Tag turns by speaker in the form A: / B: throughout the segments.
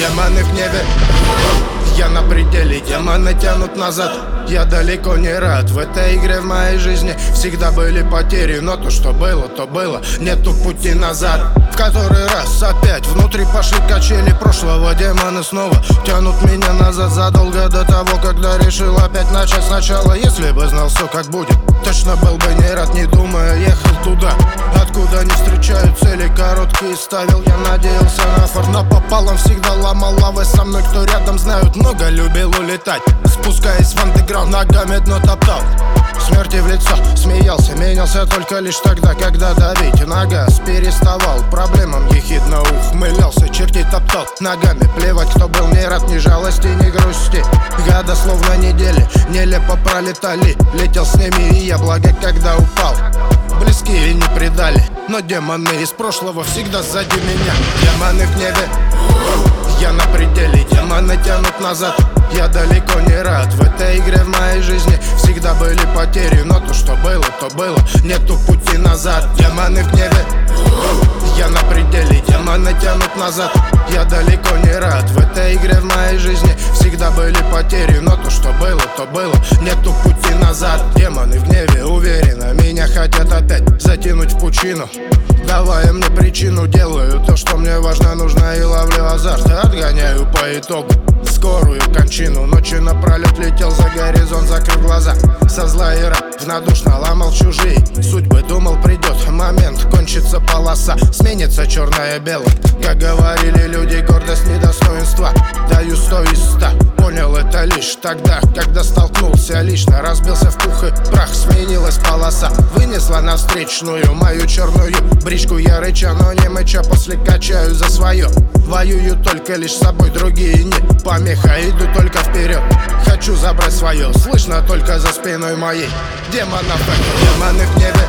A: Демоны в небе, я на пределе, демоны тянут назад. Я далеко не рад, в этой игре в моей жизни всегда были потери. Но то, что было, то было, нету пути назад. В который раз опять внутри пошли качели прошлого. Демоны снова тянут меня назад, задолго до того, когда решил опять начать сначала. Если бы знал все как будет, точно был бы не рад, не думая, ехал туда, откуда не встречаю цели, короткие ставил. Я надеялся на форт, но пополам всегда ломал лавы. Со мной кто рядом знают, много любил улетать, спускаясь в андеграунд, ногами дно топтал. Смерти в лицо смеялся, менялся только лишь тогда, когда давить на газ переставал. Проблемам ехидно ухмылялся, чертей топтал ногами. Плевать, кто был не рад, ни жалости, ни грусти. Года словно недели нелепо пролетали. Летел с ними и я, благо когда упал. Близкие не предали, но демоны из прошлого всегда сзади меня. Демоны в небе, я на пределе, демоны тянут назад. Я далеко не рад, в этой игре в моей жизни всегда были потери. Но то, что было, то было, нету пути назад. Демоны в небе, я на пределе, демоны тянут назад. Я далеко не рад, в этой игре в моей жизни всегда были потери. Но то, что было, то было, нету пути назад. Демоны в гневе уверенно меня хотят опять затянуть в пучину, давая мне причину. Делаю то, что мне важно, нужно, и ловлю азарт. Отгоняю по итогу скорую кончину. Ночью напролет летел за горизонт, закрыв глаза. Со зла и равнодушно ломал чужие судьбы. Думал, придет момент, кончится полоса, сменится черное белое. Как говорили люди, гордость не достоинства. Даю 100 из 100, понял это лишь тогда, когда столкнулся лично. Разбился в пух и прах, сменилась полоса. Вынесла на встречную мою черную бричку. Я рыча, но не мыча, после качаю за свое. Воюю только лишь с собой, другие не помеха. Иду только вперед, хочу забрать свое. Слышно только за спиной моей демонов. Демоны в небе,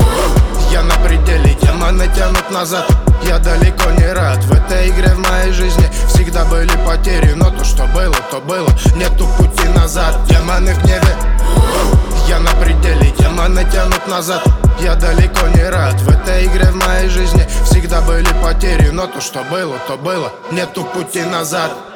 A: я на пределе, демоны тянут назад. Я далеко не рад, в этой игре в моей жизни всегда были потери. Но то, что было, то было, нету пути назад. Демоны в небе, я на пределе, демоны тянут назад. Я далеко не рад, в этой игре в моей жизни всегда были потери. Но то, что было, то было, нету пути назад.